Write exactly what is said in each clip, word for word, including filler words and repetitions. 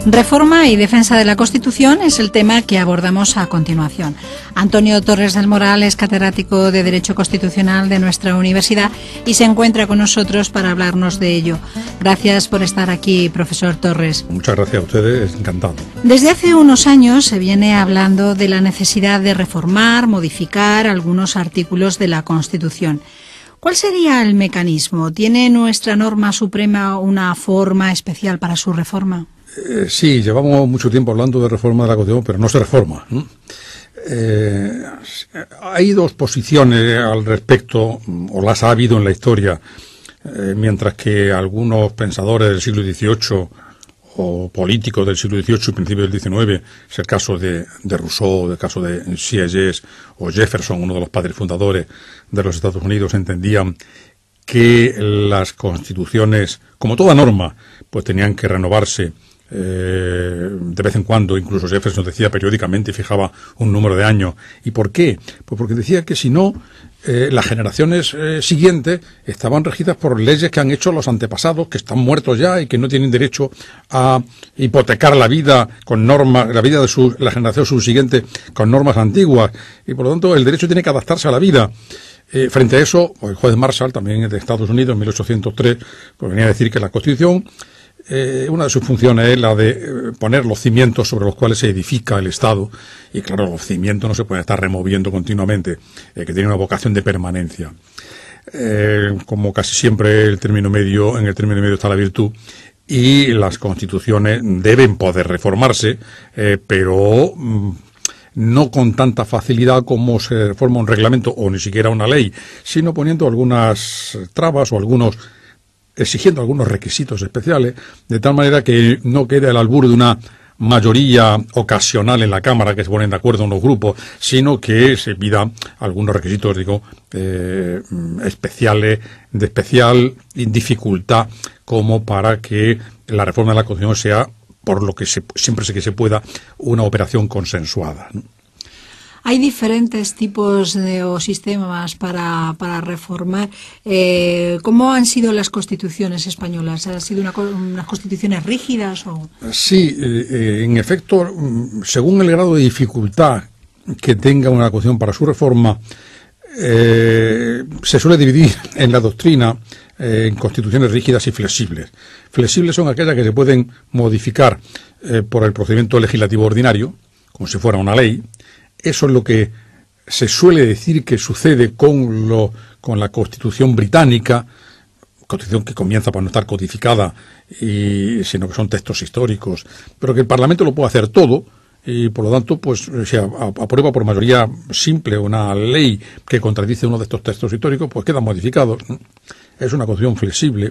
Reforma y defensa de la Constitución es el tema que abordamos a continuación. Antonio Torres del Moral es catedrático de Derecho Constitucional de nuestra universidad y se encuentra con nosotros para hablarnos de ello. Gracias por estar aquí, profesor Torres. Muchas gracias a ustedes, encantado. Desde hace unos años se viene hablando de la necesidad de reformar, modificar algunos artículos de la Constitución. ¿Cuál sería el mecanismo? ¿Tiene nuestra norma suprema una forma especial para su reforma? Eh, sí, llevamos mucho tiempo hablando de reforma de la Constitución, pero no se reforma, ¿no? Eh, hay dos posiciones al respecto, o las ha habido en la historia, eh, mientras que algunos pensadores del siglo dieciocho o políticos del siglo dieciocho y principios del diecinueve, es el caso de, de Rousseau, el caso de Sieyès o Jefferson, uno de los padres fundadores de los Estados Unidos, entendían que las constituciones, como toda norma, pues tenían que renovarse Eh, de vez en cuando. Incluso Jefferson decía periódicamente y fijaba un número de años. ¿Y por qué? Pues porque decía que si no, eh, las generaciones eh, siguientes estaban regidas por leyes que han hecho los antepasados, que están muertos ya y que no tienen derecho a hipotecar la vida con normas, la vida de su, la generación subsiguiente con normas antiguas, y por lo tanto el derecho tiene que adaptarse a la vida. Eh, frente a eso, el juez Marshall, también de Estados Unidos, en mil ochocientos tres, pues venía a decir que la Constitución, Eh, una de sus funciones es la de eh, poner los cimientos sobre los cuales se edifica el Estado, y claro, los cimientos no se pueden estar removiendo continuamente, eh, que tienen una vocación de permanencia. Eh, como casi siempre el término medio, en el término medio está la virtud, y las constituciones deben poder reformarse, eh, pero mm, no con tanta facilidad como se reforma un reglamento o ni siquiera una ley, sino poniendo algunas trabas o algunos exigiendo algunos requisitos especiales, de tal manera que no quede al albur de una mayoría ocasional en la Cámara que se ponen de acuerdo en los grupos, sino que se pida algunos requisitos, digo, eh, especiales, de especial dificultad, como para que la reforma de la Constitución sea, por lo que se, siempre se que se pueda, una operación consensuada, ¿no? Hay diferentes tipos de o sistemas para, para reformar. Eh, ¿Cómo han sido las constituciones españolas? ¿Han sido una, unas constituciones rígidas? O? Sí, eh, en efecto, según el grado de dificultad que tenga una constitución para su reforma, eh, se suele dividir en la doctrina eh, en constituciones rígidas y flexibles. Flexibles son aquellas que se pueden modificar eh, por el procedimiento legislativo ordinario, como si fuera una ley. Eso es lo que se suele decir que sucede con, lo, con la Constitución británica, Constitución que comienza por no estar codificada, y, sino que son textos históricos, pero que el Parlamento lo puede hacer todo, y por lo tanto, pues, si aprueba por mayoría simple una ley que contradice uno de estos textos históricos, pues quedan modificados, ¿no? Es una Constitución flexible,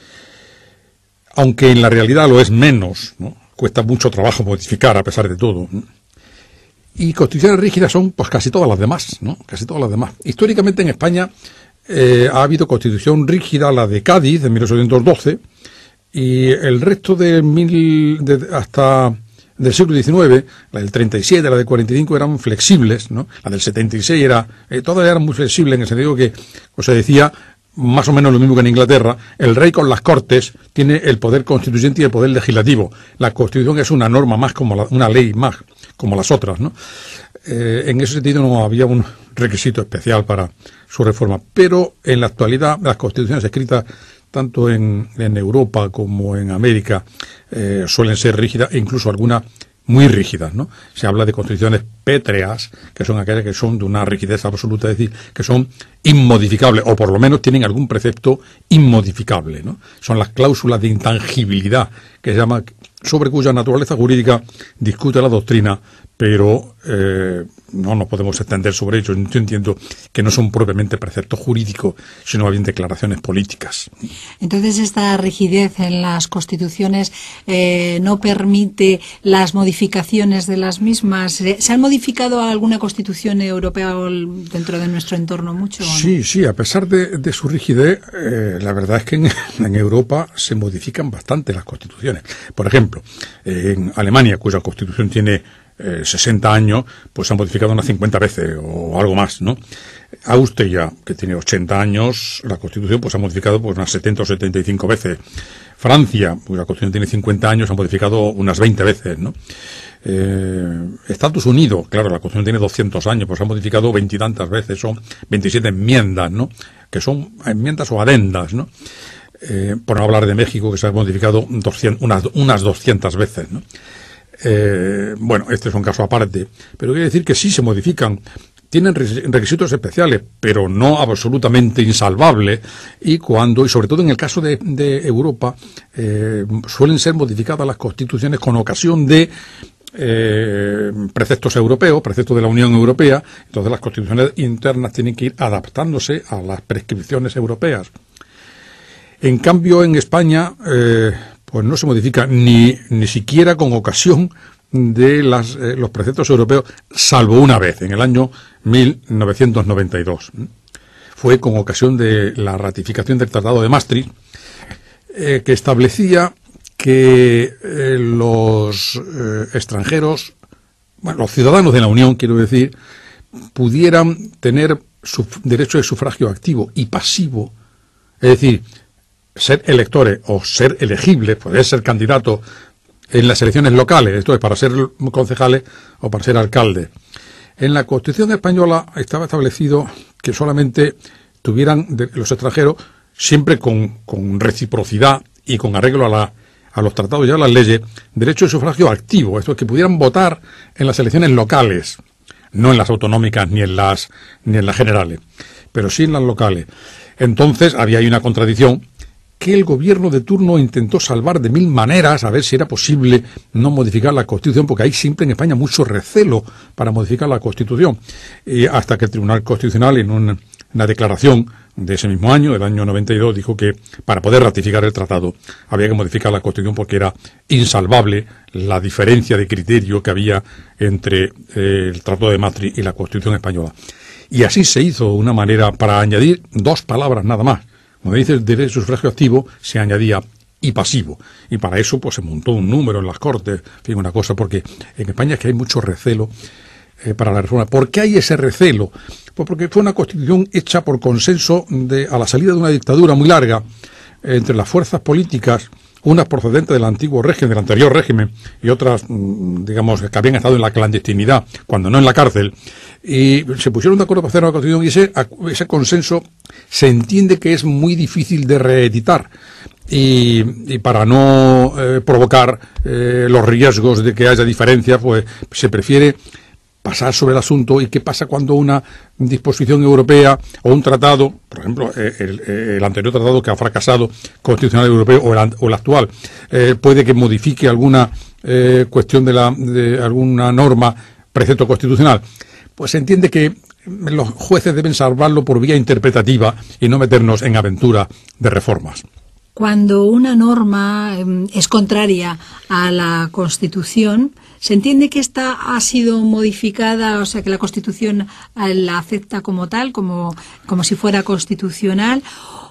aunque en la realidad lo es menos, ¿no? Cuesta mucho trabajo modificar a pesar de todo, ¿no? Y constituciones rígidas son pues casi todas las demás, ¿no? Casi todas las demás. Históricamente en España eh, ha habido constitución rígida, la de Cádiz, de mil ochocientos doce, y el resto de mil, de, hasta del siglo diecinueve, la del treinta y siete, la del cuarenta y cinco eran flexibles, ¿no? La del setenta y seis era, eh, todas eran muy flexibles en el sentido que, pues se decía, más o menos lo mismo que en Inglaterra, el rey con las Cortes tiene el poder constituyente y el poder legislativo. La Constitución es una norma más, como la, una ley más, como las otras, ¿no? Eh, en ese sentido no había un requisito especial para su reforma. Pero en la actualidad las constituciones escritas tanto en, en Europa como en América eh, suelen ser rígidas, e incluso algunas muy rígidas, ¿no? Se habla de constituciones pétreas, que son aquellas que son de una rigidez absoluta, es decir, que son inmodificables, o por lo menos tienen algún precepto inmodificable, ¿no? Son las cláusulas de intangibilidad, que se llama, sobre cuya naturaleza jurídica discute la doctrina, pero eh, no nos podemos extender sobre ello. Yo entiendo que no son propiamente preceptos jurídicos, sino más bien declaraciones políticas. Entonces, esta rigidez en las constituciones eh, no permite las modificaciones de las mismas. ¿Se han modificado alguna constitución europea dentro de nuestro entorno mucho? Sí, ¿no? Sí, a pesar de, de su rigidez, eh, la verdad es que en, en Europa se modifican bastante las constituciones. Por ejemplo, eh, en Alemania, cuya constitución tiene eh, sesenta años, pues se han modificado unas cincuenta veces o algo más, ¿no? Austria, que tiene ochenta años, la Constitución pues ha modificado pues unas setenta o setenta y cinco veces. Francia, pues la Constitución tiene cincuenta años, ha modificado unas veinte veces, ¿no? Eh, Estados Unidos, claro, la Constitución tiene doscientos años, pues ha modificado veintitantas veces, son veintisiete enmiendas, ¿no? Que son enmiendas o adendas, ¿no? Eh, por no hablar de México, que se ha modificado doscientas, unas, unas doscientas veces, ¿no? Eh, bueno, este es un caso aparte, pero quiere decir que sí se modifican. Tienen requisitos especiales, pero no absolutamente insalvables, y cuando, y sobre todo en el caso de, de Europa, eh, suelen ser modificadas las constituciones con ocasión de eh, preceptos europeos, preceptos de la Unión Europea. Entonces las constituciones internas tienen que ir adaptándose a las prescripciones europeas. En cambio, en España, eh, pues no se modifica ni, ni siquiera con ocasión de las, eh, los preceptos europeos, salvo una vez, en el año mil novecientos noventa y dos. Fue con ocasión de la ratificación del Tratado de Maastricht, eh, que establecía que eh, los eh, extranjeros, bueno, los ciudadanos de la Unión, quiero decir, pudieran tener su derecho de sufragio activo y pasivo, es decir, ser electores o ser elegibles, poder ser candidatos en las elecciones locales, esto es, para ser concejales o para ser alcaldes. En la Constitución española estaba establecido que solamente tuvieran de, los extranjeros, siempre con, con reciprocidad y con arreglo a, la, a los tratados y a las leyes, derecho de sufragio activo, esto es, que pudieran votar en las elecciones locales, no en las autonómicas ni en las, ni en las generales, pero sí en las locales. Entonces había ahí una contradicción que el gobierno de turno intentó salvar de mil maneras, a ver si era posible no modificar la Constitución, porque hay siempre en España mucho recelo para modificar la Constitución, y hasta que el Tribunal Constitucional, en una, una declaración de ese mismo año, el año noventa y dos, dijo que para poder ratificar el tratado había que modificar la Constitución porque era insalvable la diferencia de criterio que había entre eh, el Tratado de Maastricht y la Constitución española. Y así se hizo de una manera para añadir dos palabras nada más. Cuando dice el derecho de sufragio activo, se añadía y pasivo. Y para eso pues se montó un número en las Cortes, en fin, una cosa, porque en España es que hay mucho recelo eh, para la reforma. ¿Por qué hay ese recelo? Pues porque fue una constitución hecha por consenso de, a la salida de una dictadura muy larga eh, entre las fuerzas políticas, unas procedentes del antiguo régimen, del anterior régimen, y otras, digamos, que habían estado en la clandestinidad, cuando no en la cárcel, y se pusieron de acuerdo para hacer una constitución, y ese, ese consenso se entiende que es muy difícil de reeditar, y, y para no eh, provocar eh, los riesgos de que haya diferencias, pues se prefiere pasar sobre el asunto. ¿Y qué pasa cuando una disposición europea o un tratado, por ejemplo, el, el anterior tratado que ha fracasado, constitucional europeo, o el, o el actual, eh, puede que modifique alguna eh, cuestión de, la, de alguna norma, precepto constitucional? Pues se entiende que los jueces deben salvarlo por vía interpretativa y no meternos en aventura de reformas. Cuando una norma eh, es contraria a la Constitución, ¿se entiende que esta ha sido modificada, o sea, que la Constitución la acepta como tal, como, como si fuera constitucional?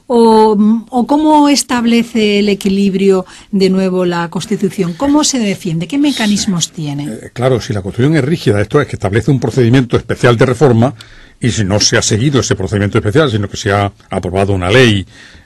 O, ¿O cómo establece el equilibrio de nuevo la Constitución? ¿Cómo se defiende? ¿Qué mecanismos tiene? Eh, claro, si la Constitución es rígida, esto es que establece un procedimiento especial de reforma, y si no se ha seguido ese procedimiento especial, sino que se ha aprobado una ley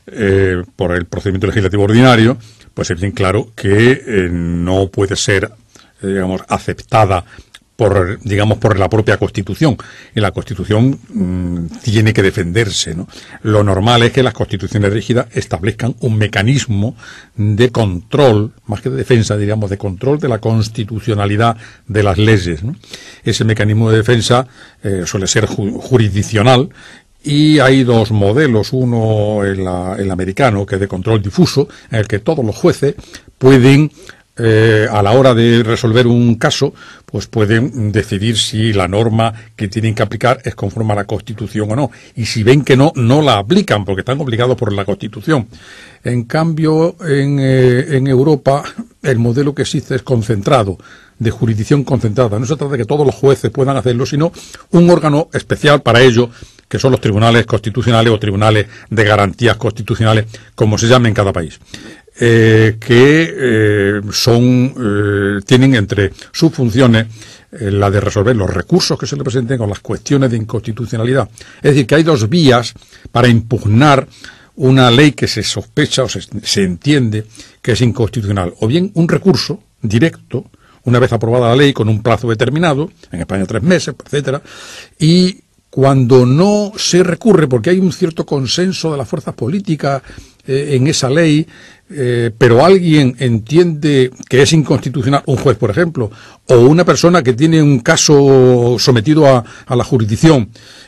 eh, por el procedimiento legislativo ordinario, pues es bien claro que eh, no puede ser, eh, digamos, aceptada por, digamos, por la propia Constitución. Y la Constitución mmm, tiene que defenderse, ¿no? Lo normal es que las constituciones rígidas establezcan un mecanismo de control, más que de defensa, digamos, de control de la constitucionalidad de las leyes, ¿no? Ese mecanismo de defensa eh, suele ser ju jurisdiccional, y hay dos modelos, uno el, el americano, que es de control difuso, en el que todos los jueces pueden, Eh, a la hora de resolver un caso, pues pueden decidir si la norma que tienen que aplicar es conforme a la Constitución o no. Y si ven que no, no la aplican, porque están obligados por la Constitución. En cambio, en, eh, en Europa, el modelo que existe es concentrado, de jurisdicción concentrada. No se trata de que todos los jueces puedan hacerlo, sino un órgano especial para ello, que son los tribunales constitucionales o tribunales de garantías constitucionales, como se llame en cada país. eh, que eh, son eh, tienen entre sus funciones eh, la de resolver los recursos que se le presenten o las cuestiones de inconstitucionalidad. Es decir, que hay dos vías para impugnar una ley que se sospecha o se, se entiende que es inconstitucional. O bien un recurso directo, una vez aprobada la ley con un plazo determinado, en España tres meses, etcétera, y cuando no se recurre, porque hay un cierto consenso de las fuerzas políticas eh, en esa ley, eh, pero alguien entiende que es inconstitucional, un juez, por ejemplo, o una persona que tiene un caso sometido a, a la jurisdicción,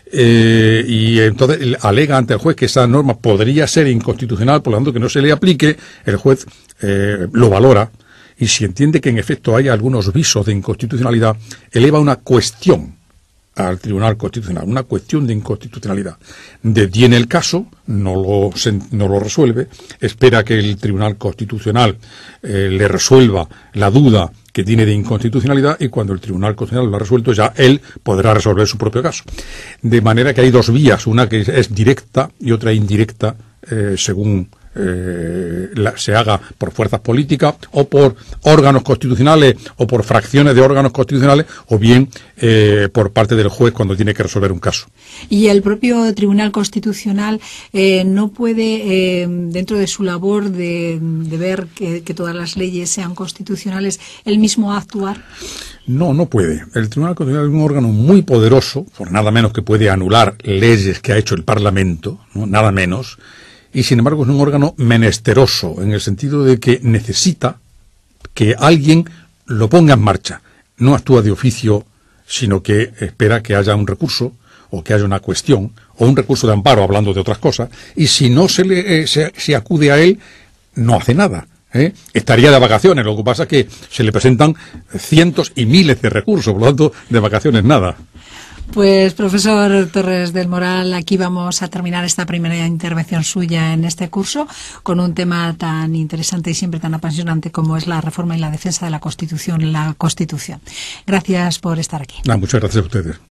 eh, y entonces alega ante el juez que esa norma podría ser inconstitucional, por lo tanto que no se le aplique, el juez eh, lo valora, y si entiende que en efecto hay algunos visos de inconstitucionalidad, eleva una cuestión al Tribunal Constitucional, una cuestión de inconstitucionalidad. Detiene el caso, no lo, no lo resuelve, espera que el Tribunal Constitucional eh, le resuelva la duda que tiene de inconstitucionalidad, y cuando el Tribunal Constitucional lo ha resuelto, ya él podrá resolver su propio caso. De manera que hay dos vías, una que es directa y otra indirecta, eh, según Eh, la, se haga por fuerzas políticas o por órganos constitucionales o por fracciones de órganos constitucionales, o bien eh, por parte del juez cuando tiene que resolver un caso. Y el propio Tribunal Constitucional eh, no puede, eh, dentro de su labor de, de ver que, que todas las leyes sean constitucionales, él mismo actuar. No, no puede. El Tribunal Constitucional es un órgano muy poderoso, por nada menos que puede anular leyes que ha hecho el Parlamento, ¿no? Nada menos. Y sin embargo es un órgano menesteroso, en el sentido de que necesita que alguien lo ponga en marcha. No actúa de oficio, sino que espera que haya un recurso, o que haya una cuestión, o un recurso de amparo, hablando de otras cosas, y si no se le eh, se, se acude a él, no hace nada. ¿eh? Estaría de vacaciones, lo que pasa es que se le presentan cientos y miles de recursos, por lo tanto, de vacaciones nada. Pues, profesor Torres del Moral, aquí vamos a terminar esta primera intervención suya en este curso con un tema tan interesante y siempre tan apasionante como es la reforma y la defensa de la Constitución, la Constitución. Gracias por estar aquí. Ah, muchas gracias a ustedes.